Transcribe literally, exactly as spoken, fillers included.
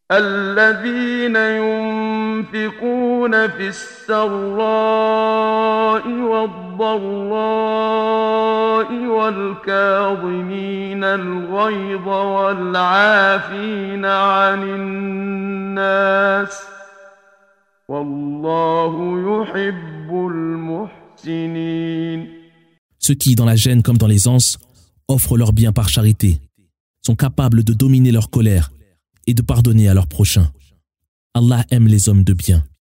الذين ينفقون في السراء والضراء والكاظمين الغيظ والعافين عن الناس والله يحب المحسنين. Ceux qui, dans la gêne comme dans l'aisance, offrent leurs biens par charité, sont capables de dominer leur colère et de pardonner à leurs prochains. Allah aime les hommes de bien.